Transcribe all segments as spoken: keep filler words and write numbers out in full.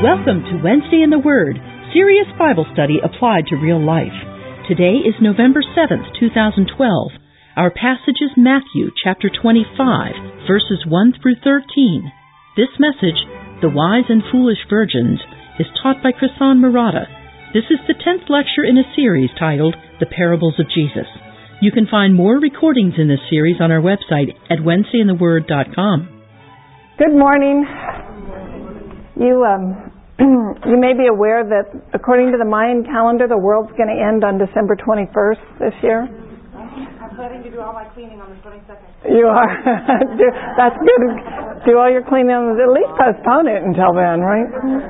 Welcome to Wednesday in the Word, serious Bible study applied to real life. Today is November seventh, two thousand twelve. Our passage is Matthew chapter twenty-five, verses one through thirteen. This message, The Wise and Foolish Virgins, is taught by Krisan Murata. This is the tenth lecture in a series titled The Parables of Jesus. You can find more recordings in this series on our website at wednesday in the word dot com. Good morning. You um, you may be aware that according to the Mayan calendar, the world's going to end on December twenty-first this year. I'm planning to do all my cleaning on the twenty-second. You are. do, that's good. Do all your cleaning on the, at least postpone it until then, right?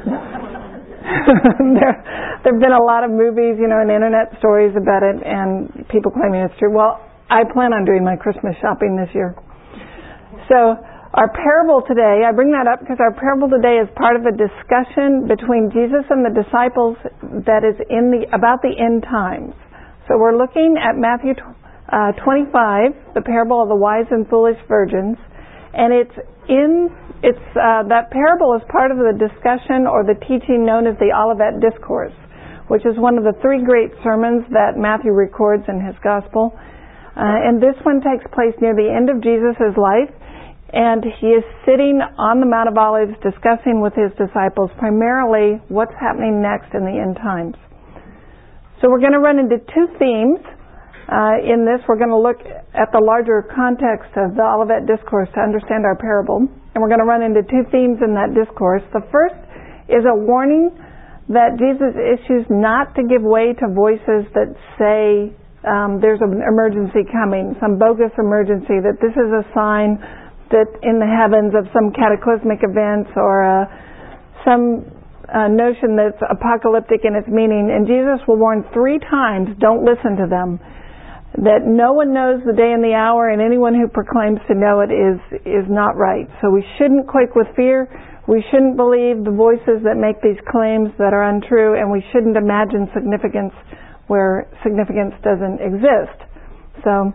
there there have been a lot of movies, you know, and internet stories about it, and people claiming it's true. Well, I plan on doing my Christmas shopping this year. So our parable today, I bring that up because our parable today is part of a discussion between Jesus and the disciples that is in the about the end times. So we're looking at Matthew uh, twenty-five, the parable of the wise and foolish virgins, and it's in it's uh, that parable is part of the discussion or the teaching known as the Olivet Discourse, which is one of the three great sermons that Matthew records in his gospel. Uh, and this one takes place near the end of Jesus' life. And he is sitting on the Mount of Olives discussing with his disciples primarily what's happening next in the end times. So we're going to run into two themes uh, in this. We're going to look at the larger context of the Olivet Discourse to understand our parable. And we're going to run into two themes in that discourse. The first is a warning that Jesus issues not to give way to voices that say um, there's an emergency coming, some bogus emergency, that this is a sign that in the heavens of some cataclysmic events or uh, some uh, notion that's apocalyptic in its meaning. And Jesus will warn three times, don't listen to them, that no one knows the day and the hour, and anyone who proclaims to know it is is not right. So we shouldn't quake with fear. We shouldn't believe the voices that make these claims that are untrue, and we shouldn't imagine significance where significance doesn't exist. So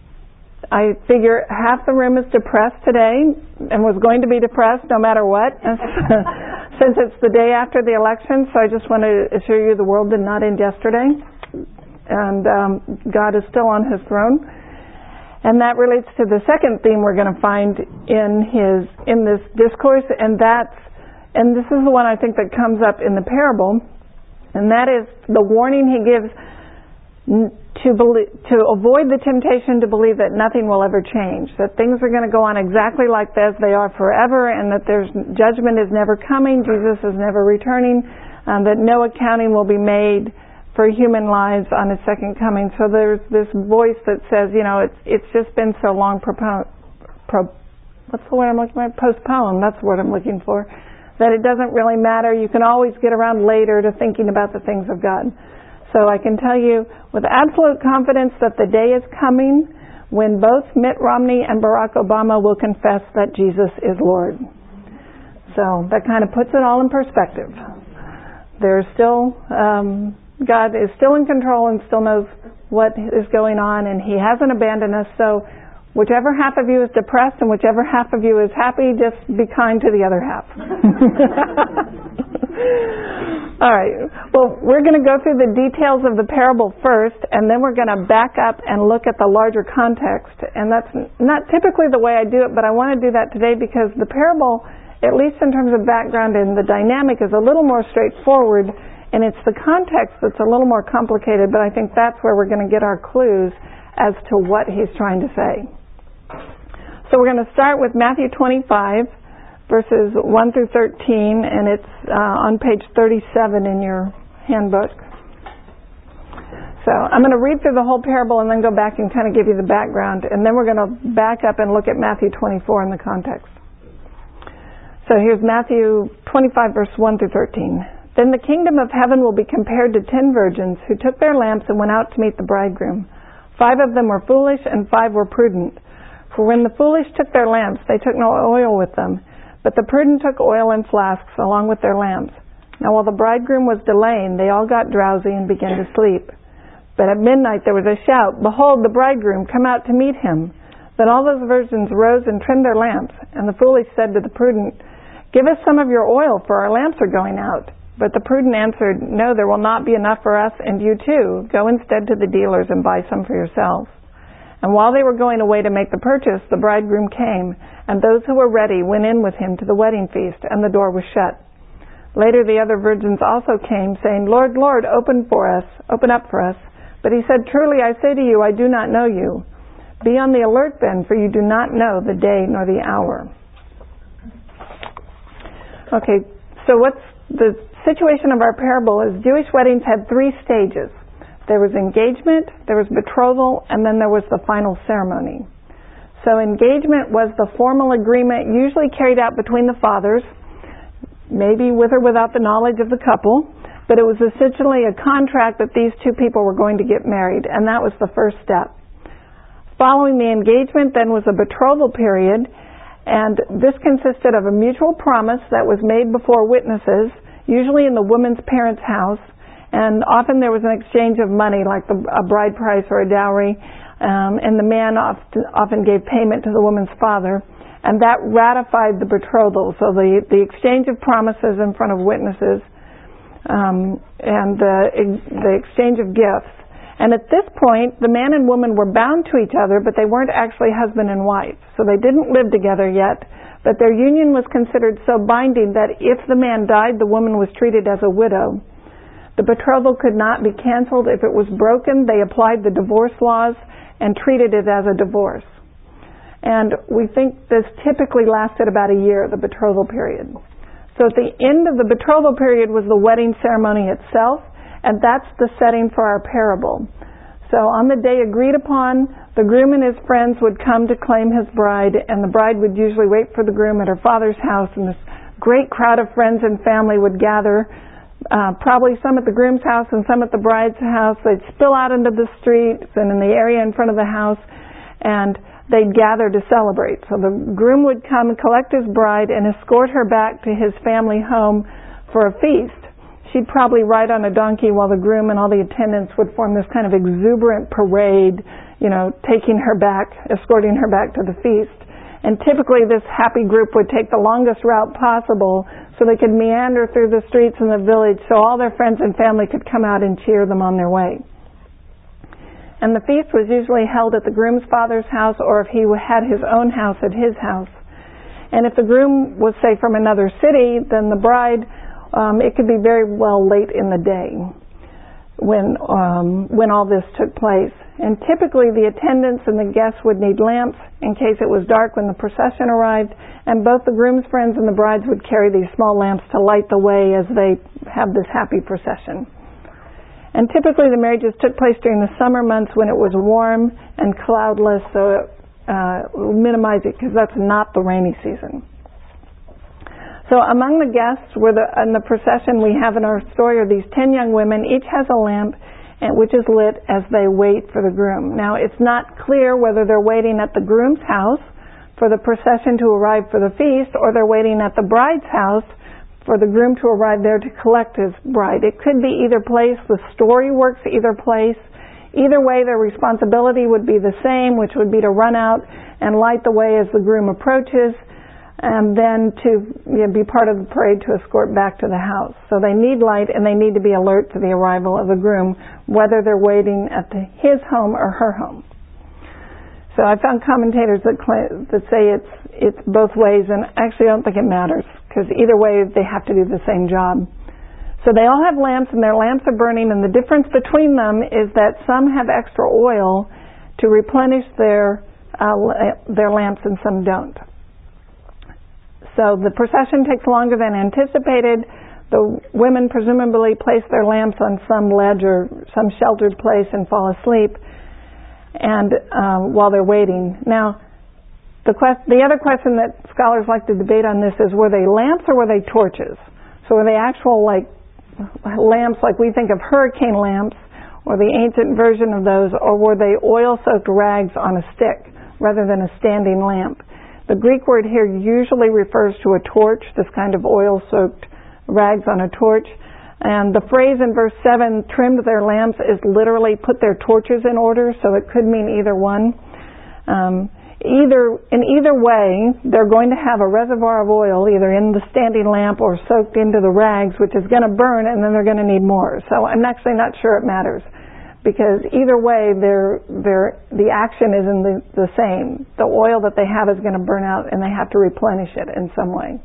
I figure half the room is depressed today and was going to be depressed no matter what since it's the day after the election. So I just want to assure you the world did not end yesterday, and um, God is still on his throne. And that relates to the second theme we're going to find in his in this discourse, and that's and this is the one I think that comes up in the parable, and that is the warning he gives to believe, to avoid the temptation to believe that nothing will ever change, that things are going to go on exactly like as they are forever, and that there's judgment is never coming, Jesus is never returning, um, that no accounting will be made for human lives on his second coming. So there's this voice that says, you know, it's it's just been so long propo- pro, what's the word I'm looking for? Postponed, that's the word I'm looking for, that it doesn't really matter. You can always get around later to thinking about the things of God. So I can tell you with absolute confidence that the day is coming when both Mitt Romney and Barack Obama will confess that Jesus is Lord. So that kind of puts it all in perspective. There's still, um, God is still in control and still knows what is going on, and he hasn't abandoned us. So whichever half of you is depressed and whichever half of you is happy, just be kind to the other half. All right. Well, we're going to go through the details of the parable first, and then we're going to back up and look at the larger context. And that's not typically the way I do it, but I want to do that today because the parable, at least in terms of background and the dynamic, is a little more straightforward, and it's the context that's a little more complicated, but I think that's where we're going to get our clues as to what he's trying to say. So we're going to start with Matthew twenty-five, verses one through thirteen, and it's uh, on page thirty-seven in your handbook. So I'm going to read through the whole parable and then go back and kind of give you the background, and then we're going to back up and look at Matthew twenty-four in the context. So here's Matthew twenty-five, verse one through thirteen. Then the kingdom of heaven will be compared to ten virgins who took their lamps and went out to meet the bridegroom. Five of them were foolish and five were prudent. For when the foolish took their lamps, they took no oil with them, but the prudent took oil in flasks along with their lamps. Now while the bridegroom was delaying, they all got drowsy and began to sleep. But at midnight there was a shout, "Behold, the bridegroom, come out to meet him." Then all those virgins rose and trimmed their lamps. And the foolish said to the prudent, "Give us some of your oil, for our lamps are going out." But the prudent answered, "No, there will not be enough for us and you too. Go instead to the dealers and buy some for yourselves." And while they were going away to make the purchase, the bridegroom came, and those who were ready went in with him to the wedding feast, and the door was shut. Later the other virgins also came, saying, "Lord, Lord, open for us, open up for us." But he said, "Truly I say to you, I do not know you. Be on the alert then, for you do not know the day nor the hour." Okay, so what's the situation of our parable is Jewish weddings had three stages. There was engagement, there was betrothal, and then there was the final ceremony. So engagement was the formal agreement usually carried out between the fathers, maybe with or without the knowledge of the couple, but it was essentially a contract that these two people were going to get married, and that was the first step. Following the engagement then was a betrothal period, and this consisted of a mutual promise that was made before witnesses, usually in the woman's parents' house, and often there was an exchange of money, like the, a bride price or a dowry, um, and the man often, often gave payment to the woman's father, and that ratified the betrothal. So the, the exchange of promises in front of witnesses, um, and the, the exchange of gifts. And at this point, the man and woman were bound to each other, but they weren't actually husband and wife. So they didn't live together yet, but their union was considered so binding that if the man died, the woman was treated as a widow. The betrothal could not be canceled. If it was broken, they applied the divorce laws and treated it as a divorce. And we think this typically lasted about a year, the betrothal period. So at the end of the betrothal period was the wedding ceremony itself, and that's the setting for our parable. So on the day agreed upon, the groom and his friends would come to claim his bride, and the bride would usually wait for the groom at her father's house, and this great crowd of friends and family would gather, uh, probably some at the groom's house and some at the bride's house. They'd spill out into the streets and in the area in front of the house, and they'd gather to celebrate. So the groom would come and collect his bride and escort her back to his family home for a feast. She'd probably ride on a donkey while the groom and all the attendants would form this kind of exuberant parade, you know, taking her back, escorting her back to the feast. And typically this happy group would take the longest route possible so they could meander through the streets in the village so all their friends and family could come out and cheer them on their way. And the feast was usually held at the groom's father's house, or if he had his own house, at his house. And if the groom was, say, from another city, then the bride, um, it could be very well late in the day when um, when all this took place. And typically the attendants and the guests would need lamps in case it was dark when the procession arrived, and both the groom's friends and the brides would carry these small lamps to light the way as they have this happy procession. And typically the marriages took place during the summer months when it was warm and cloudless, so it uh, minimize it because that's not the rainy season. So among the guests were the, in the procession we have in our story are these ten young women. Each has a lamp and which is lit as they wait for the groom. Now it's not clear whether they're waiting at the groom's house for the procession to arrive for the feast, or they're waiting at the bride's house for the groom to arrive there to collect his bride. It could be either place. The story works either place. Either way, their responsibility would be the same, which would be to run out and light the way as the groom approaches, and then to you know, be part of the parade to escort back to the house. So they need light, and they need to be alert to the arrival of the groom, whether they're waiting at the, his home or her home. So I found commentators that, that say it's it's both ways, and actually I don't think it matters, because either way they have to do the same job. So they all have lamps, and their lamps are burning, and the difference between them is that some have extra oil to replenish their uh, their lamps, and some don't. So the procession takes longer than anticipated. The women presumably place their lamps on some ledge or some sheltered place and fall asleep, and um, while they're waiting. Now, the, quest- the other question that scholars like to debate on this is, were they lamps or were they torches? So were they actual like lamps like we think of hurricane lamps, or the ancient version of those, or were they oil-soaked rags on a stick rather than a standing lamp? The Greek word here usually refers to a torch, this kind of oil-soaked rags on a torch. And the phrase in verse seven, trimmed their lamps, is literally put their torches in order, so it could mean either one. Um, Either in either way, they're going to have a reservoir of oil either in the standing lamp or soaked into the rags, which is going to burn, and then they're going to need more. So I'm actually not sure it matters, because either way, they're, they're, the action isn't the, the same. The oil that they have is going to burn out, and they have to replenish it in some way.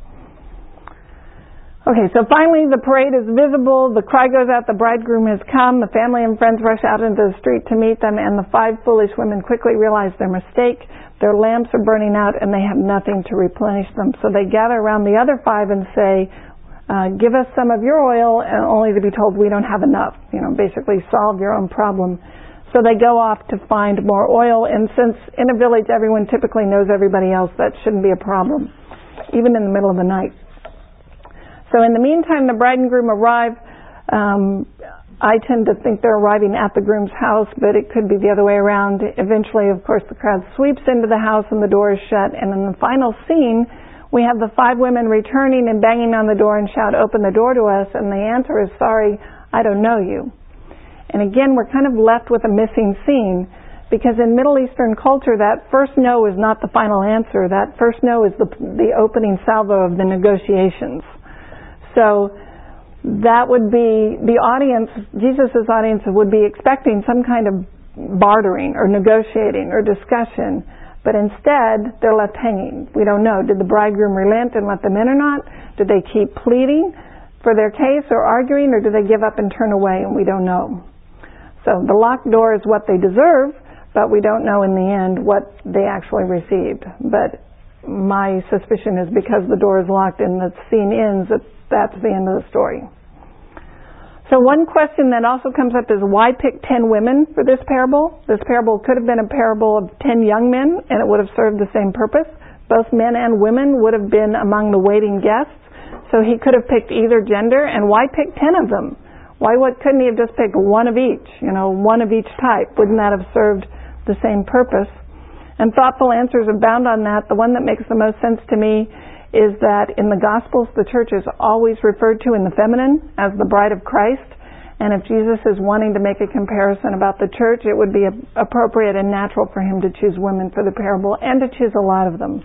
Okay, so finally the parade is visible, the cry goes out, the bridegroom has come, the family and friends rush out into the street to meet them, and the five foolish women quickly realize their mistake. Their lamps are burning out and they have nothing to replenish them. So they gather around the other five and say, uh, give us some of your oil, and only to be told we don't have enough. You know, basically solve your own problem. So they go off to find more oil, and since in a village everyone typically knows everybody else, that shouldn't be a problem, even in the middle of the night. So in the meantime, the bride and groom arrive. Um, I tend to think they're arriving at the groom's house, but it could be the other way around. Eventually, of course, the crowd sweeps into the house and the door is shut. And in the final scene, we have the five women returning and banging on the door and shout, "Open the door to us." And the answer is, "Sorry, I don't know you." And again, we're kind of left with a missing scene, because in Middle Eastern culture, that first no is not the final answer. That first no is the, the opening salvo of the negotiations. So that would be the audience, Jesus' audience would be expecting some kind of bartering or negotiating or discussion, but instead they're left hanging. We don't know. Did the bridegroom relent and let them in or not? Did they keep pleading for their case or arguing, or did they give up and turn away? And we don't know. So the locked door is what they deserve, but we don't know in the end what they actually received. But my suspicion is because the door is locked and the scene ends, that that's the end of the story. So one question that also comes up is, why pick ten women for this parable? This parable could have been a parable of ten young men, and it would have served the same purpose. Both men and women would have been among the waiting guests, so he could have picked either gender. And why pick ten of them? Why what, couldn't he have just picked one of each? You know, one of each type. Wouldn't that have served the same purpose? And thoughtful answers abound on that. The one that makes the most sense to me is that in the Gospels, the church is always referred to in the feminine as the bride of Christ. And if Jesus is wanting to make a comparison about the church, it would be appropriate and natural for him to choose women for the parable, and to choose a lot of them.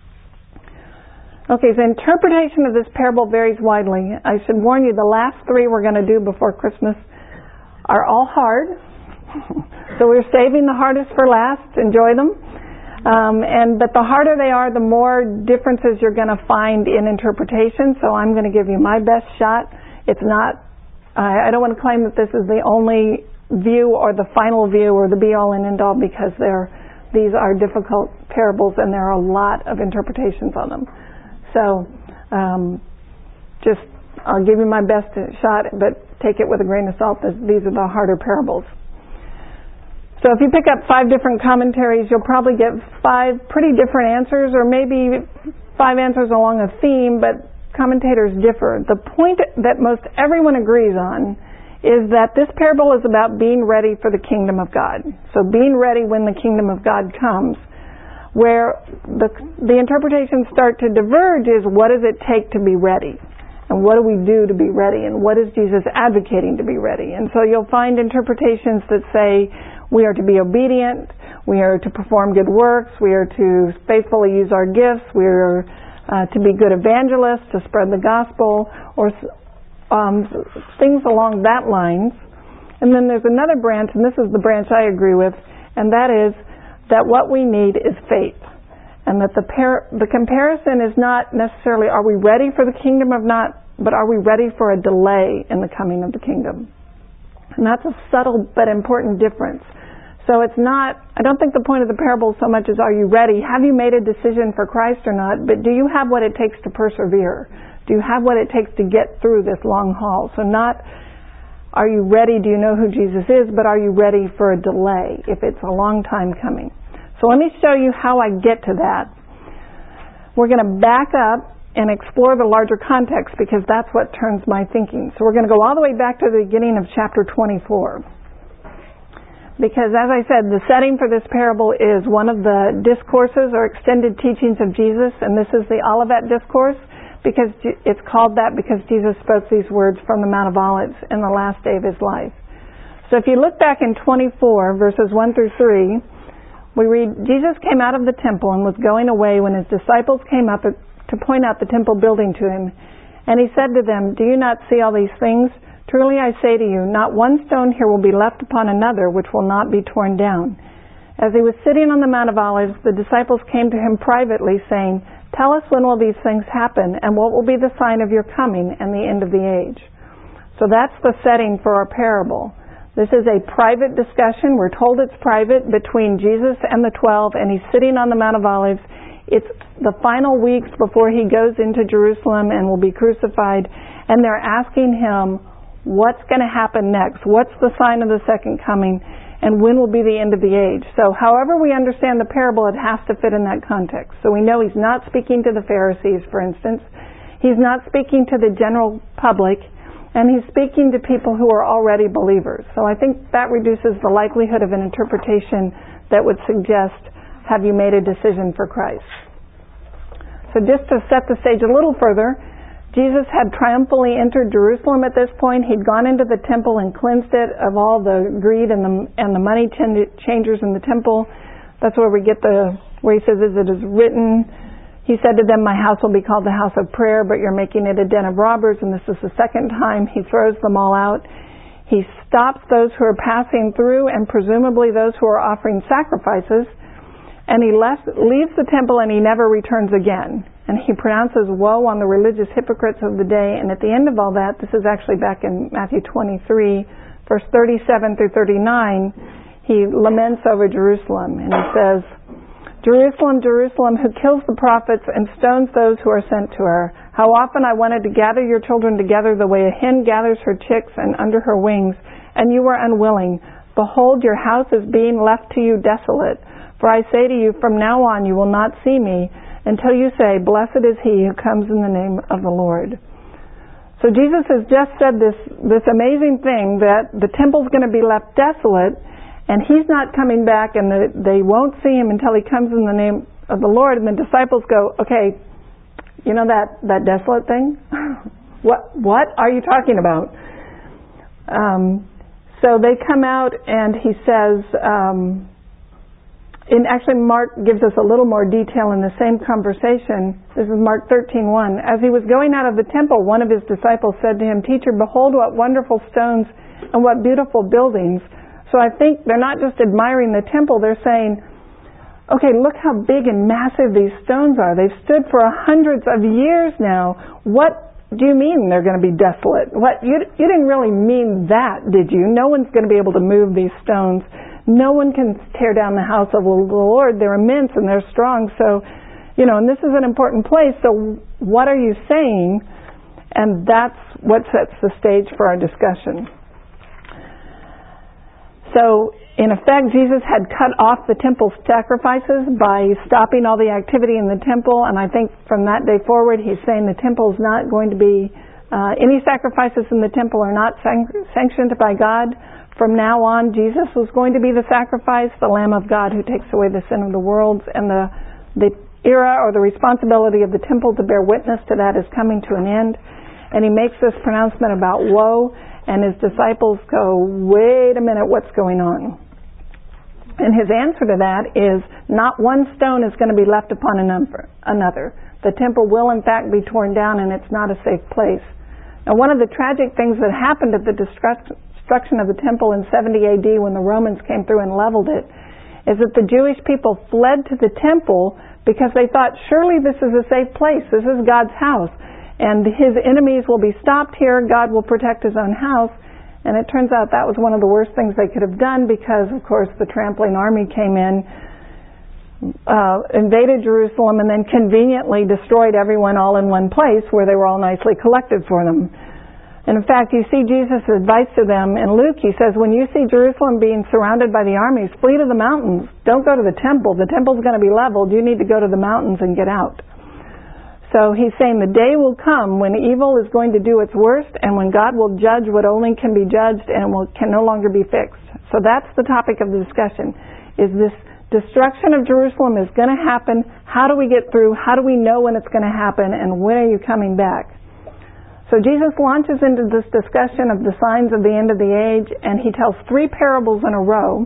Okay, so interpretation of this parable varies widely. I should warn you, the last three we're going to do before Christmas are all hard. So we're saving the hardest for last. Enjoy them. Um, and but the harder they are, the more differences you're going to find in interpretation. So I'm going to give you my best shot. It's not, I, I don't want to claim that this is the only view or the final view or the be-all and end-all, because they're, these are difficult parables and there are a lot of interpretations on them. So um, just, I'll give you my best shot, but take it with a grain of salt. These are the harder parables. So if you pick up five different commentaries, you'll probably get five pretty different answers, or maybe five answers along a theme, but commentators differ. The point that most everyone agrees on is that this parable is about being ready for the kingdom of God. So being ready when the kingdom of God comes. Where the, the interpretations start to diverge is, what does it take to be ready? And what do we do to be ready? And what is Jesus advocating to be ready? And so you'll find interpretations that say, we are to be obedient, we are to perform good works, we are to faithfully use our gifts, we are uh, to be good evangelists, to spread the gospel, or um, things along that lines. And then there's another branch, and this is the branch I agree with, and that is that what we need is faith. And that the par- the comparison is not necessarily, are we ready for the kingdom of not, but are we ready for a delay in the coming of the kingdom? And that's a subtle but important difference. So it's not, I don't think the point of the parable so much is, are you ready? Have you made a decision for Christ or not? But do you have what it takes to persevere? Do you have what it takes to get through this long haul? So not, are you ready? Do you know who Jesus is? But are you ready for a delay if it's a long time coming? So let me show you how I get to that. We're going to back up and explore the larger context, because that's what turns my thinking. So we're going to go all the way back to the beginning of chapter twenty-four. Because as I said, the setting for this parable is one of the discourses or extended teachings of Jesus, and this is the Olivet Discourse, because it's called that because Jesus spoke these words from the Mount of Olives in the last day of his life. So if you look back in twenty-four, verses one through three, We read, Jesus came out of the temple and was going away when his disciples came up to point out the temple building to him. And he said to them, "Do you not see all these things? Truly I say to you, not one stone here will be left upon another which will not be torn down." As he was sitting on the Mount of Olives, the disciples came to him privately, saying, "Tell us, when will these things happen, and what will be the sign of your coming and the end of the age?" So that's the setting for our parable. This is a private discussion. We're told it's private between Jesus and the twelve, and he's sitting on the Mount of Olives. It's the final weeks before he goes into Jerusalem and will be crucified, and they're asking him, what's going to happen next? What's the sign of the second coming? And when will be the end of the age? So however we understand the parable, it has to fit in that context. So we know he's not speaking to the Pharisees, for instance. He's not speaking to the general public. And he's speaking to people who are already believers. So I think that reduces the likelihood of an interpretation that would suggest, have you made a decision for Christ? So just to set the stage a little further, Jesus had triumphantly entered Jerusalem at this point. He'd gone into the temple and cleansed it of all the greed and the, and the money changers in the temple. That's where we get the, where he says, "As it is written, he said to them, my house will be called the house of prayer, but you're making it a den of robbers." And this is the second time he throws them all out. He stops those who are passing through and presumably those who are offering sacrifices. And he left, leaves the temple and he never returns again. And he pronounces woe on the religious hypocrites of the day. And at the end of all that, this is actually back in Matthew twenty-three, verse thirty-seven through thirty-nine, he laments over Jerusalem. And he says, "Jerusalem, Jerusalem, who kills the prophets and stones those who are sent to her. How often I wanted to gather your children together the way a hen gathers her chicks and under her wings, and you were unwilling. Behold, your house is being left to you desolate. For I say to you, from now on you will not see me until you say, blessed is he who comes in the name of the Lord." So Jesus has just said this, this amazing thing that the temple's going to be left desolate, and he's not coming back, and the, they won't see him until he comes in the name of the Lord. And the disciples go, "Okay, you know that, that desolate thing? what what are you talking about?" Um, so they come out, and he says, um, and actually Mark gives us a little more detail in the same conversation. This is Mark thirteen one. "As he was going out of the temple, one of his disciples said to him, 'Teacher, behold what wonderful stones and what beautiful buildings.'" So I think they're not just admiring the temple, they're saying, okay, look how big and massive these stones are. They've stood for hundreds of years now. What do you mean they're going to be desolate? What you, you didn't really mean that, did you? No one's going to be able to move these stones. No one can tear down the house of the Lord. They're immense and they're strong. So, you know, and this is an important place. So what are you saying? And that's what sets the stage for our discussion. So, in effect, Jesus had cut off the temple sacrifices by stopping all the activity in the temple, and I think from that day forward he's saying the temple is not going to be, uh, any sacrifices in the temple are not san- sanctioned by God. From now on, Jesus was going to be the sacrifice, the Lamb of God who takes away the sin of the world, and the, the era or the responsibility of the temple to bear witness to that is coming to an end. And he makes this pronouncement about woe, and his disciples go, wait a minute, what's going on? And his answer to that is, not one stone is going to be left upon another. The temple will in fact be torn down, and it's not a safe place. Now, one of the tragic things that happened at the destruction of the temple in seventy A D when the Romans came through and leveled it, is that the Jewish people fled to the temple because they thought, surely this is a safe place. This is God's house. And his enemies will be stopped here. God will protect his own house. And it turns out that was one of the worst things they could have done because, of course, the trampling army came in, uh, invaded Jerusalem, and then conveniently destroyed everyone all in one place where they were all nicely collected for them. And in fact, you see Jesus' advice to them in Luke. He says, when you see Jerusalem being surrounded by the armies, flee to the mountains. Don't go to the temple. The temple's going to be leveled. You need to go to the mountains and get out. So he's saying the day will come when evil is going to do its worst and when God will judge what only can be judged and will, can no longer be fixed. So that's the topic of the discussion, is this destruction of Jerusalem is going to happen. How do we get through? How do we know when it's going to happen? And when are you coming back? So Jesus launches into this discussion of the signs of the end of the age, and he tells three parables in a row.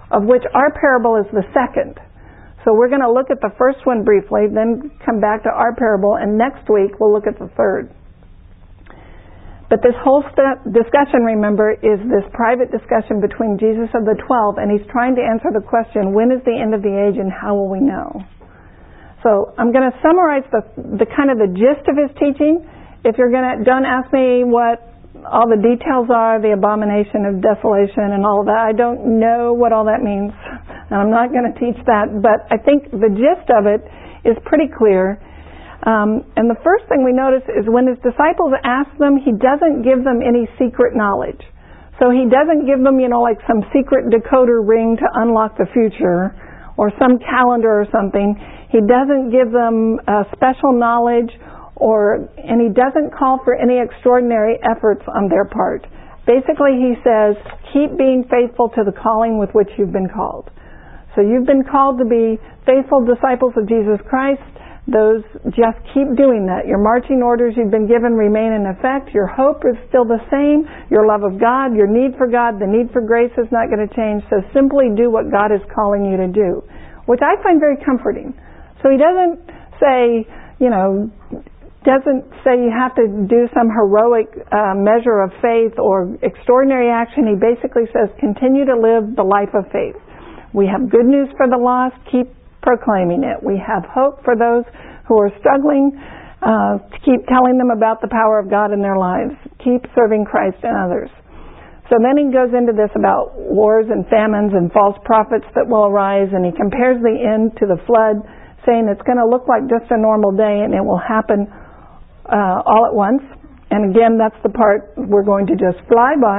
of which our parable is the second. So we're going to look at the first one briefly, then come back to our parable, and next week we'll look at the third. But this whole st- discussion, remember, is this private discussion between Jesus and the twelve, and he's trying to answer the question, when is the end of the age and how will we know? So I'm going to summarize the, the kind of the gist of his teaching. If you're going to, don't ask me what all the details are, the abomination of desolation and all of that. I don't know what all that means, and I'm not going to teach that, but I think the gist of it is pretty clear. Um, and the first thing we notice is when his disciples ask them, he doesn't give them any secret knowledge. So he doesn't give them, you know, like some secret decoder ring to unlock the future or some calendar or something. He doesn't give them uh, special knowledge, or and he doesn't call for any extraordinary efforts on their part. Basically, he says, keep being faithful to the calling with which you've been called. So you've been called to be faithful disciples of Jesus Christ. Those, just keep doing that. Your marching orders you've been given remain in effect. Your hope is still the same. Your love of God, your need for God, the need for grace is not going to change. So simply do what God is calling you to do, which I find very comforting. So he doesn't say, you know, doesn't say you have to do some heroic uh, measure of faith or extraordinary action. He basically says, continue to live the life of faith. We have good news for the lost. Keep proclaiming it. We have hope for those who are struggling. Uh, to keep telling them about the power of God in their lives. Keep serving Christ and others. So then he goes into this about wars and famines and false prophets that will arise, and he compares the end to the flood, saying it's going to look like just a normal day and it will happen Uh, all at once. And again, that's the part we're going to just fly by.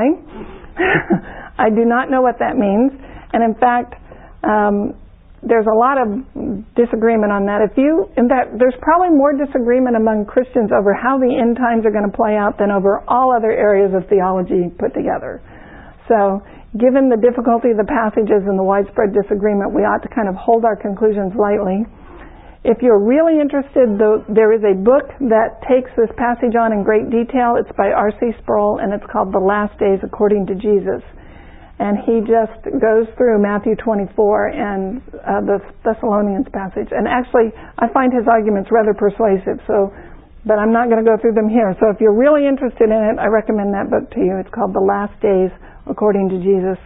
I do not know what that means. And in fact, um, there's a lot of disagreement on that. If you, in fact, there's probably more disagreement among Christians over how the end times are going to play out than over all other areas of theology put together. So, given the difficulty of the passages and the widespread disagreement, we ought to kind of hold our conclusions lightly. If you're really interested, though, there is a book that takes this passage on in great detail. It's by R C Sproul, and it's called The Last Days According to Jesus. And he just goes through Matthew twenty-four and uh, the Thessalonians passage. And actually, I find his arguments rather persuasive, so, but I'm not going to go through them here. So if you're really interested in it, I recommend that book to you. It's called The Last Days According to Jesus.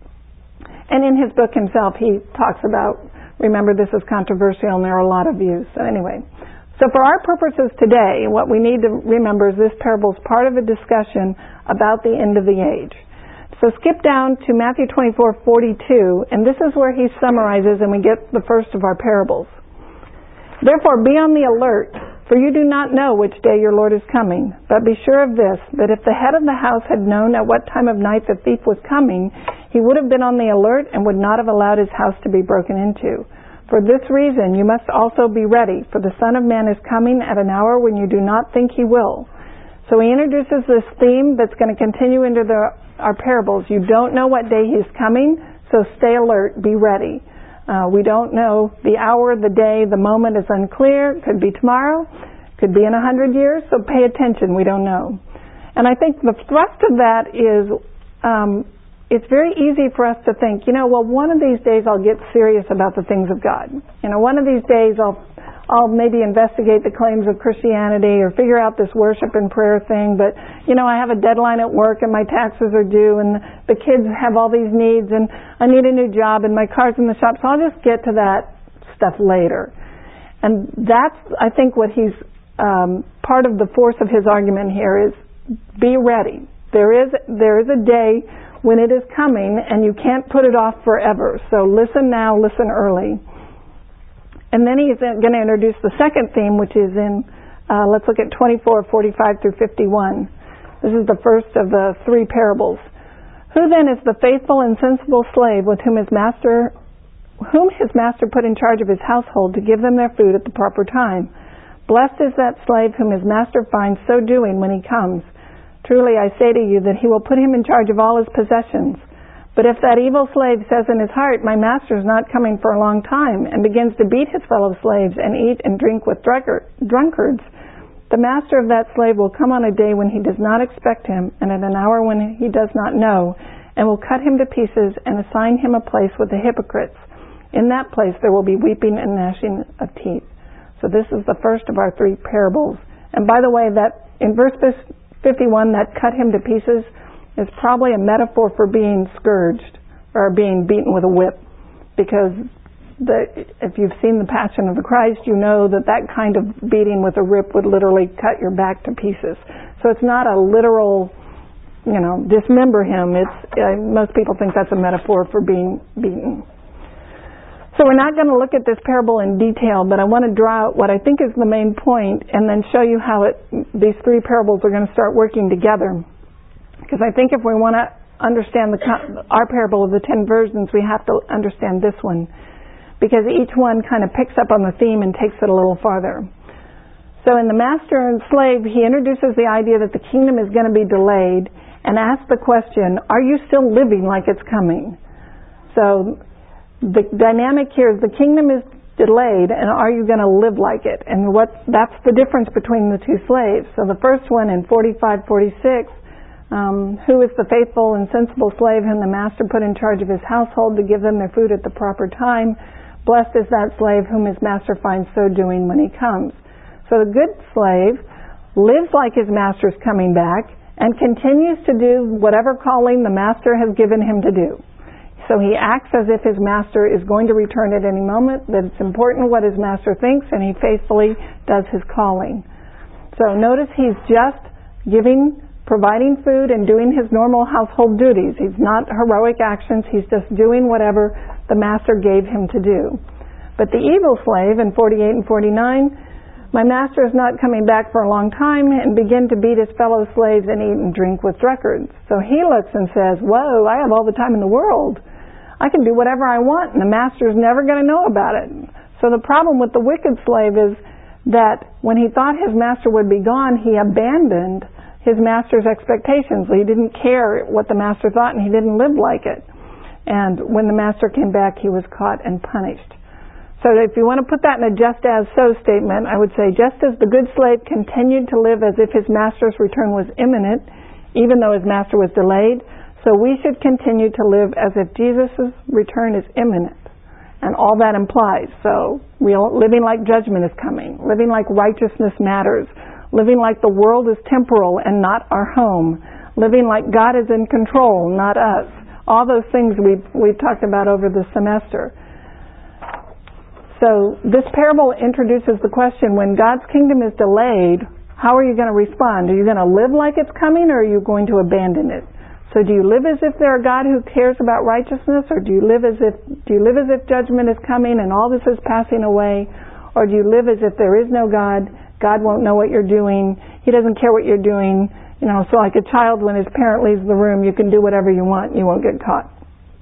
And in his book himself, he talks about, remember, this is controversial and there are a lot of views. So anyway, so for our purposes today, what we need to remember is this parable is part of a discussion about the end of the age. So skip down to Matthew twenty-four forty-two, and this is where he summarizes, and we get the first of our parables. Therefore, be on the alert, for you do not know which day your Lord is coming. But be sure of this, that if the head of the house had known at what time of night the thief was coming, he would have been on the alert and would not have allowed his house to be broken into. For this reason, you must also be ready, for the Son of Man is coming at an hour when you do not think he will. So he introduces this theme that's going to continue into the, our parables. You don't know what day he's coming, so stay alert, be ready. Uh, we don't know the hour, the day, the moment is unclear. Could be tomorrow, could be in a hundred years, so pay attention, we don't know. And I think the thrust of that is, um, it's very easy for us to think, you know, well, one of these days I'll get serious about the things of God. You know, one of these days I'll I'll maybe investigate the claims of Christianity or figure out this worship and prayer thing, but, you know, I have a deadline at work and my taxes are due and the kids have all these needs and I need a new job and my car's in the shop, so I'll just get to that stuff later. And that's, I think, what he's, um, part of the force of his argument here is be ready. There is, there is a day when it is coming and you can't put it off forever. So listen now, listen early. And then he's going to introduce the second theme, which is in, uh, let's look at twenty-four forty-five through fifty-one. This is the first of the three parables. Who then is the faithful and sensible slave with whom his master, whom his master put in charge of his household to give them their food at the proper time? Blessed is that slave whom his master finds so doing when he comes. Truly I say to you that he will put him in charge of all his possessions. But if that evil slave says in his heart, my master is not coming for a long time, and begins to beat his fellow slaves and eat and drink with drunkards, the master of that slave will come on a day when he does not expect him, and at an hour when he does not know, and will cut him to pieces and assign him a place with the hypocrites. In that place there will be weeping and gnashing of teeth. So this is the first of our three parables. And by the way, that in verse fifty-one, that cut him to pieces is probably a metaphor for being scourged or being beaten with a whip. Because the, if you've seen the Passion of the Christ, you know that that kind of beating with a whip would literally cut your back to pieces. So it's not a literal, you know, dismember him. It's uh, most people think that's a metaphor for being beaten. So we're not going to look at this parable in detail, but I want to draw out what I think is the main point and then show you how it, these three parables are going to start working together. Because I think if we want to understand the, our parable of the ten virgins, we have to understand this one. Because each one kind of picks up on the theme and takes it a little farther. So in the master and slave, he introduces the idea that the kingdom is going to be delayed and asks the question, are you still living like it's coming? So the dynamic here is the kingdom is delayed, and are you going to live like it? And what that's the difference between the two slaves. So the first one in forty-five forty-six, um, who is the faithful and sensible slave whom the master put in charge of his household to give them their food at the proper time? Blessed is that slave whom his master finds so doing when he comes. So the good slave lives like his master's coming back and continues to do whatever calling the master has given him to do. So he acts as if his master is going to return at any moment, that it's important what his master thinks, and he faithfully does his calling. So notice he's just giving, providing food and doing his normal household duties. He's not heroic actions, he's just doing whatever the master gave him to do. But the evil slave in forty-eight and forty-nine, my master is not coming back for a long time, and begin to beat his fellow slaves and eat and drink with drunkards. So he looks and says, whoa, I have all the time in the world. I can do whatever I want, and the master is never going to know about it. So the problem with the wicked slave is that when he thought his master would be gone, he abandoned his master's expectations. He didn't care what the master thought, and he didn't live like it. And when the master came back, he was caught and punished. So if you want to put that in a just as so statement, I would say just as the good slave continued to live as if his master's return was imminent, even though his master was delayed, so we should continue to live as if Jesus' return is imminent. And all that implies. So real, living like judgment is coming, living like righteousness matters, living like the world is temporal and not our home, living like God is in control, not us. All those things we've, we've talked about over the semester. So this parable introduces the question, when God's kingdom is delayed, how are you going to respond? Are you going to live like it's coming, or are you going to abandon it? So do you live as if there's a God who cares about righteousness, or do you live as if do you live as if judgment is coming and all this is passing away, or do you live as if there is no God? God won't know what you're doing. He doesn't care what you're doing. You know, so like a child, when his parent leaves the room, you can do whatever you want and you won't get caught.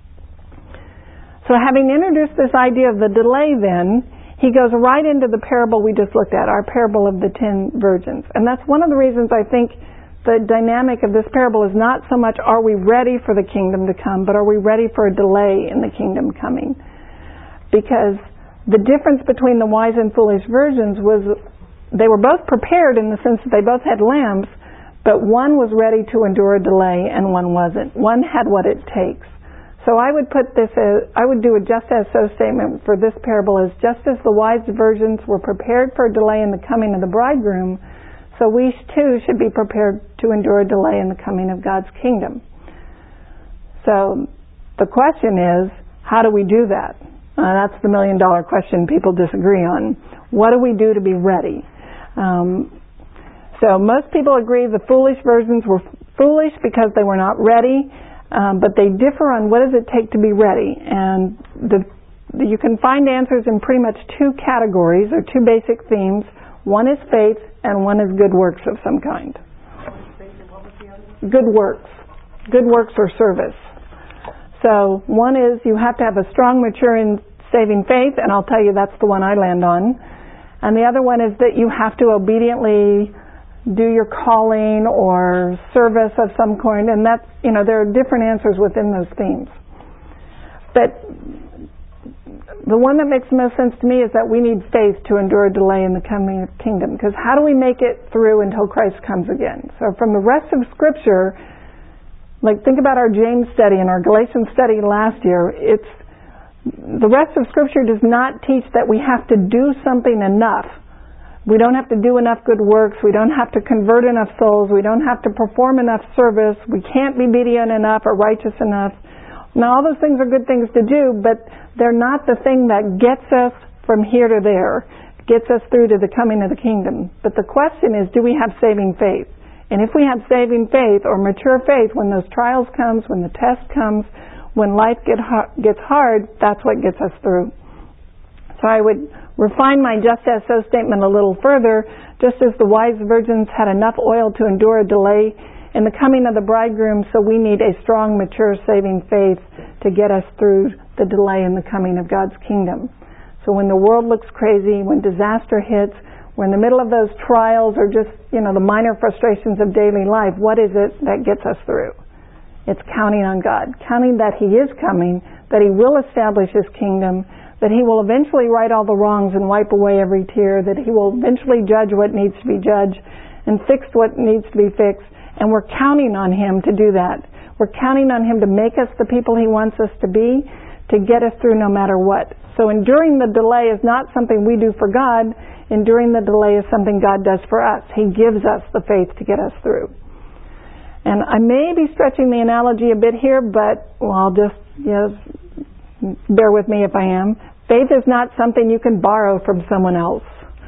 So having introduced this idea of the delay, then he goes right into the parable we just looked at, our parable of the ten virgins. And that's one of the reasons I think the dynamic of this parable is not so much are we ready for the kingdom to come, but are we ready for a delay in the kingdom coming? Because the difference between the wise and foolish virgins was they were both prepared in the sense that they both had lamps, but one was ready to endure a delay and one wasn't. One had what it takes. So I would put this as, I would do a just as so statement for this parable as just as the wise virgins were prepared for a delay in the coming of the bridegroom, so we too should be prepared to endure a delay in the coming of God's kingdom. So the question is, how do we do that? Uh, that's the million dollar question people disagree on. What do we do to be ready? Um, so most people agree the foolish virgins were foolish because they were not ready, um, but they differ on what does it take to be ready. And the, you can find answers in pretty much two categories or two basic themes. One is faith and one is good works of some kind. Good works. Good works or service. So one is you have to have a strong, mature, and saving faith, and I'll tell you that's the one I land on. And the other one is that you have to obediently do your calling or service of some kind, and that's, you know, there are different answers within those themes. But the one that makes the most sense to me is that we need faith to endure a delay in the coming kingdom. Because how do we make it through until Christ comes again? So from the rest of Scripture, Like, think about our James study and our Galatians study last year. It's the rest of Scripture does not teach that we have to do something enough. We don't have to do enough good works. We don't have to convert enough souls. We don't have to perform enough service. We can't be obedient enough or righteous enough. Now, all those things are good things to do, but they're not the thing that gets us from here to there, gets us through to the coming of the kingdom. But the question is, do we have saving faith? And if we have saving faith or mature faith, when those trials comes, when the test comes, when life get ha- gets hard, that's what gets us through. So I would refine my just as so statement a little further. Just as the wise virgins had enough oil to endure a delay in the coming of the bridegroom, so we need a strong, mature, saving faith to get us through the delay in the coming of God's kingdom. So when the world looks crazy, when disaster hits, we're in the middle of those trials or just, you know, the minor frustrations of daily life, what is it that gets us through? It's counting on God, counting that He is coming, that He will establish His kingdom, that He will eventually right all the wrongs and wipe away every tear, that He will eventually judge what needs to be judged and fix what needs to be fixed. And we're counting on Him to do that. We're counting on Him to make us the people He wants us to be, to get us through no matter what. So enduring the delay is not something we do for God. Enduring the delay is something God does for us. He gives us the faith to get us through. And I may be stretching the analogy a bit here, but, well, I'll just, yes, bear with me if I am. Faith is not something you can borrow from someone else.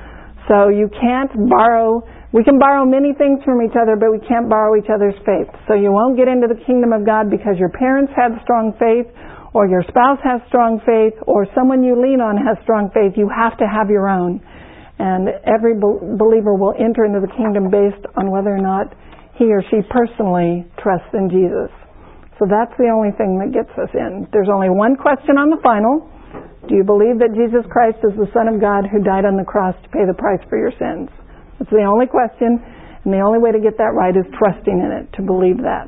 So you can't borrow, we can borrow many things from each other, but we can't borrow each other's faith. So you won't get into the kingdom of God because your parents had strong faith, or your spouse has strong faith, or someone you lean on has strong faith. You have to have your own. And every believer will enter into the kingdom based on whether or not he or she personally trusts in Jesus. So that's the only thing that gets us in. There's only one question on the final. Do you believe that Jesus Christ is the Son of God who died on the cross to pay the price for your sins? That's the only question, and the only way to get that right is trusting in it, to believe that.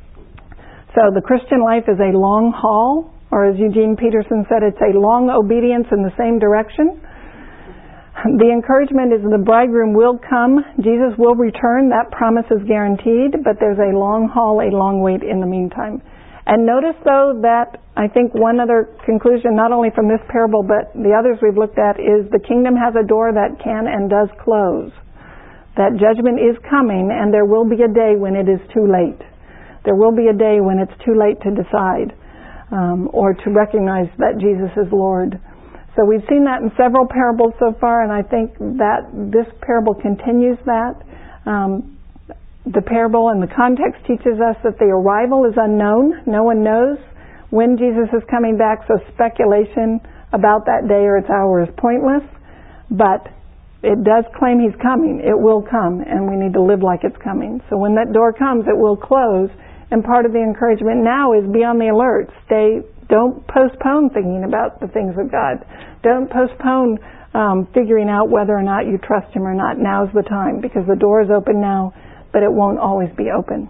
So the Christian life is a long haul, or as Eugene Peterson said, it's a long obedience in the same direction. The encouragement is the bridegroom will come, Jesus will return, that promise is guaranteed, but there's a long haul, a long wait in the meantime. And notice though that I think one other conclusion, not only from this parable but the others we've looked at, is the kingdom has a door that can and does close. That judgment is coming, and there will be a day when it is too late. There will be a day when it's too late to decide um, or to recognize that Jesus is Lord. So we've seen that in several parables so far, and I think that this parable continues that. Um, the parable and the context teaches us that the arrival is unknown. No one knows when Jesus is coming back, so speculation about that day or its hour is pointless. But it does claim He's coming. It will come, and we need to live like it's coming. So when that door comes, it will close, and part of the encouragement now is be on the alert. Stay Don't postpone thinking about the things of God. Don't postpone um, figuring out whether or not you trust Him or not. Now's the time, because the door is open now, but it won't always be open.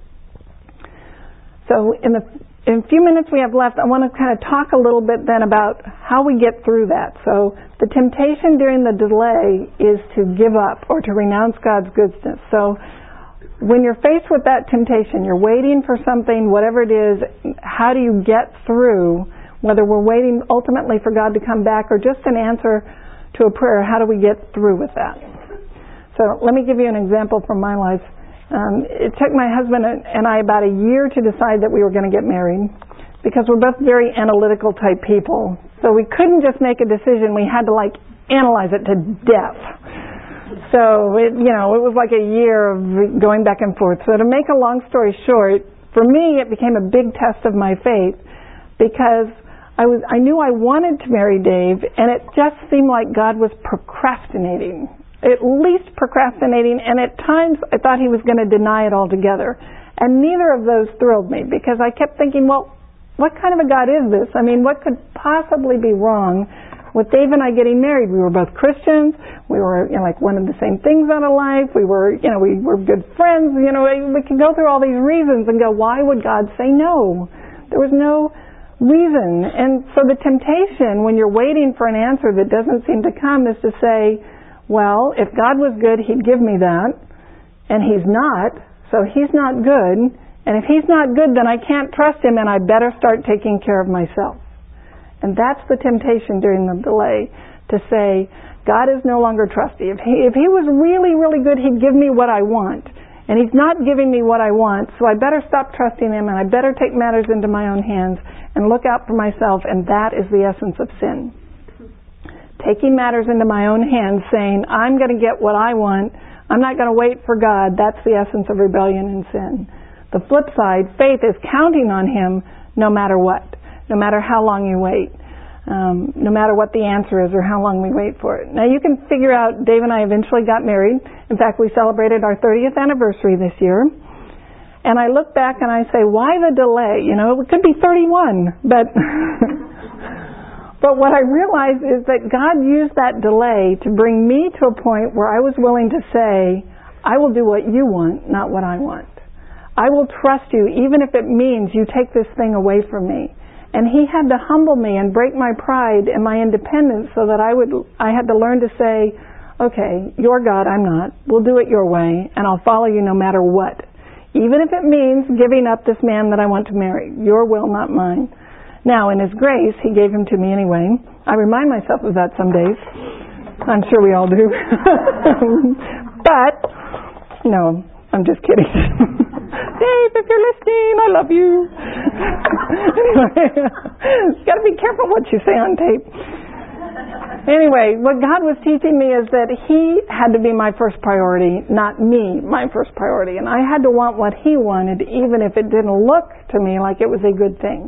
So in the in a few minutes we have left, I want to kind of talk a little bit then about how we get through that. So the temptation during the delay is to give up or to renounce God's goodness. So when you're faced with that temptation, you're waiting for something, whatever it is, how do you get through, whether we're waiting ultimately for God to come back or just an answer to a prayer, how do we get through with that? So let me give you an example from my life. Um, it took my husband and I about a year to decide that we were going to get married because we're both very analytical type people. So we couldn't just make a decision. We had to like analyze it to death. So, it, you know, it was like a year of going back and forth. So to make a long story short, for me it became a big test of my faith because I was I knew I wanted to marry Dave, and it just seemed like God was procrastinating. At least procrastinating, and at times I thought He was going to deny it altogether. And neither of those thrilled me because I kept thinking, well, what kind of a God is this? I mean, what could possibly be wrong with Dave and I getting married? We were both Christians. We were, you know, like one of the same things out of life. We were, you know, we were good friends. You know, we can go through all these reasons and go, why would God say no? There was no reason. And so the temptation when you're waiting for an answer that doesn't seem to come is to say, well, if God was good, He'd give me that. And He's not. So He's not good. And if He's not good, then I can't trust Him, and I better start taking care of myself. And that's the temptation during the delay, to say, God is no longer trusty. If he, if he was really, really good, He'd give me what I want. And He's not giving me what I want, so I better stop trusting Him, and I better take matters into my own hands and look out for myself, and that is the essence of sin. Taking matters into my own hands, saying, I'm going to get what I want, I'm not going to wait for God, that's the essence of rebellion and sin. The flip side, faith, is counting on Him no matter what, no matter how long you wait, um, no matter what the answer is or how long we wait for it. Now you can figure out, Dave and I eventually got married. In fact, we celebrated our thirtieth anniversary this year. And I look back and I say, why the delay? You know, it could be thirty-one, but... But what I realized is that God used that delay to bring me to a point where I was willing to say, I will do what you want, not what I want. I will trust you, even if it means you take this thing away from me. And He had to humble me and break my pride and my independence so that I would, I had to learn to say, okay, you're God, I'm not. We'll do it your way, and I'll follow you no matter what. Even if it means giving up this man that I want to marry. Your will, not mine. Now, in His grace, He gave him to me anyway. I remind myself of that some days. I'm sure we all do. But, no, I'm just kidding. Dave, if you're listening, I love you. Anyway, you got to be careful what you say on tape. Anyway, what God was teaching me is that He had to be my first priority, not me, my first priority. And I had to want what He wanted, even if it didn't look to me like it was a good thing.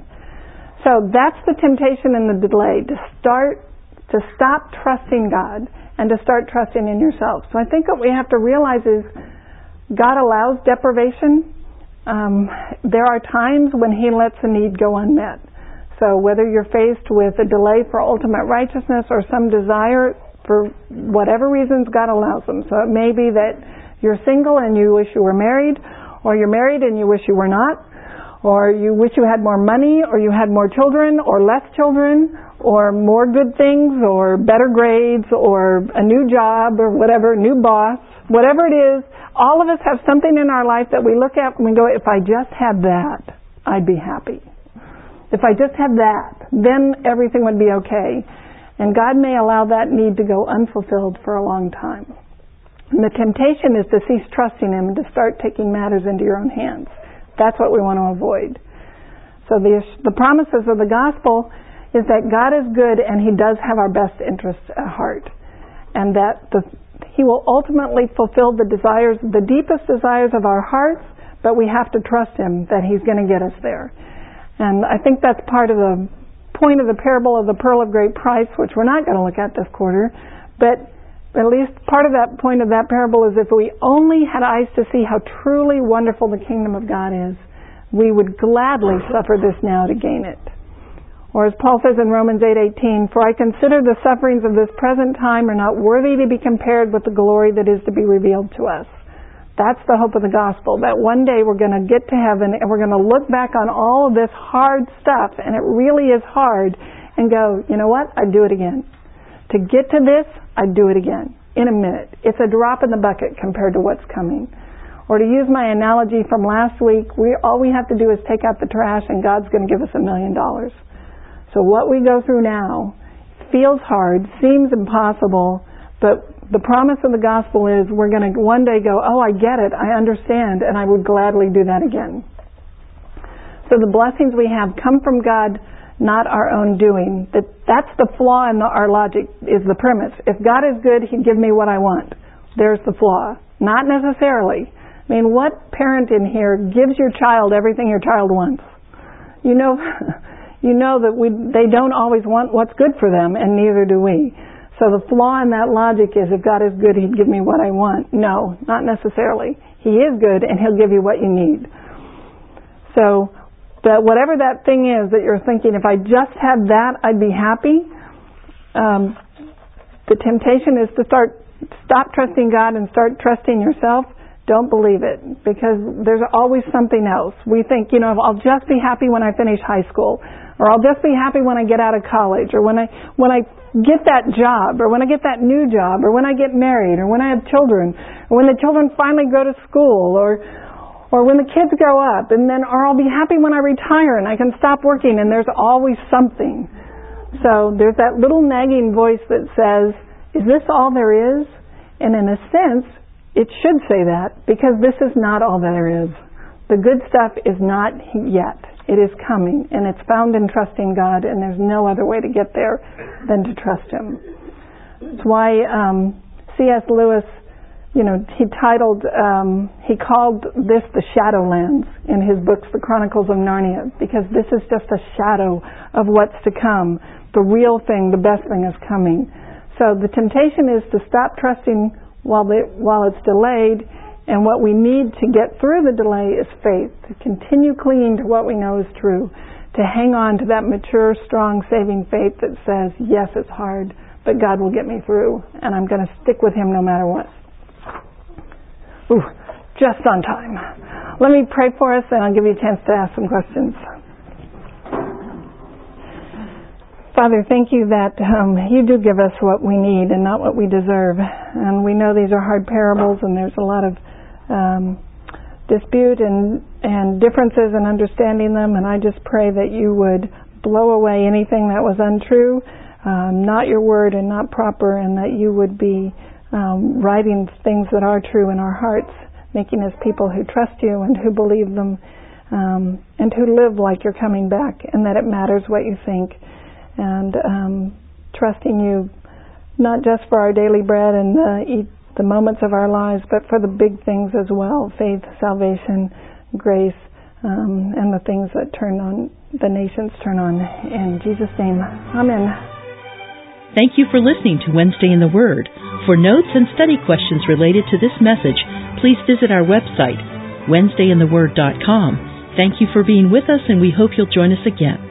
So that's the temptation and the delay, to start, to stop trusting God and to start trusting in yourself. So I think what we have to realize is God allows deprivation. Um, there are times when He lets a need go unmet. So whether you're faced with a delay for ultimate righteousness or some desire, for whatever reasons, God allows them. So it may be that you're single and you wish you were married, or you're married and you wish you were not, or you wish you had more money, or you had more children, or less children, or more good things, or better grades, or a new job, or whatever, new boss, whatever it is. All of us have something in our life that we look at and we go, if I just had that, I'd be happy. If I just had that, then everything would be okay. And God may allow that need to go unfulfilled for a long time. And the temptation is to cease trusting Him and to start taking matters into your own hands. That's what we want to avoid. So the, the promises of the gospel is that God is good and He does have our best interests at heart. And that the, He will ultimately fulfill the desires, the deepest desires of our hearts, but we have to trust Him that He's going to get us there. And I think that's part of the point of the parable of the pearl of great price, which we're not going to look at this quarter, but at least part of that point of that parable is if we only had eyes to see how truly wonderful the kingdom of God is, we would gladly suffer this now to gain it. Or as Paul says in Romans eight eighteen, for I consider the sufferings of this present time are not worthy to be compared with the glory that is to be revealed to us. That's the hope of the gospel, that one day we're going to get to heaven and we're going to look back on all of this hard stuff, and it really is hard, and go, you know what, I'd do it again. To get to this, I'd do it again in a minute. It's a drop in the bucket compared to what's coming. Or to use my analogy from last week, we all we have to do is take out the trash and God's going to give us a million dollars. So what we go through now feels hard, seems impossible, but the promise of the gospel is we're going to one day go, oh, I get it, I understand, and I would gladly do that again. So the blessings we have come from God, not our own doing. That that's the flaw in the, our logic, is the premise. If God is good, He'd give me what I want. There's the flaw. Not necessarily. I mean, what parent in here gives your child everything your child wants? You know, you know that we they don't always want what's good for them, and neither do we. So the flaw in that logic is, if God is good, He'd give me what I want. No, not necessarily. He is good, and He'll give you what you need. So that whatever that thing is that you're thinking, if I just had that, I'd be happy. Um, the temptation is to start, stop trusting God and start trusting yourself. Don't believe it, because there's always something else. We think, you know, I'll just be happy when I finish high school, or I'll just be happy when I get out of college, or when I when I get that job, or when I get that new job, or when I get married, or when I have children, or when the children finally go to school, or Or when the kids grow up, and then, or I'll be happy when I retire and I can stop working, and there's always something. So there's that little nagging voice that says, is this all there is? And in a sense, it should say that, because this is not all there is. The good stuff is not yet. It is coming, and it's found in trusting God, and there's no other way to get there than to trust Him. That's why um, C S Lewis, you know, he titled, um, he called this the Shadowlands in his books, The Chronicles of Narnia, because this is just a shadow of what's to come. The real thing, the best thing is coming. So the temptation is to stop trusting while the, while it's delayed, and what we need to get through the delay is faith, to continue clinging to what we know is true, to hang on to that mature, strong, saving faith that says, yes, it's hard, but God will get me through, and I'm going to stick with Him no matter what. Ooh, just on time. Let me pray for us, and I'll give you a chance to ask some questions. Father, thank you that um, you do give us what we need and not what we deserve. And we know these are hard parables, and there's a lot of um, dispute and, and differences in understanding them. And I just pray that you would blow away anything that was untrue, um, not your word and not proper, and that you would be um, writing things that are true in our hearts, making us people who trust you and who believe them, um, and who live like you're coming back, and that it matters what you think. And um, trusting you not just for our daily bread and the, eat the moments of our lives, but for the big things as well, faith, salvation, grace, um, and the things that turn on, the nations turn on. In Jesus' name, amen. Thank you for listening to Wednesday in the Word. For notes and study questions related to this message, please visit our website, wednesday in the word dot com. Thank you for being with us, and we hope you'll join us again.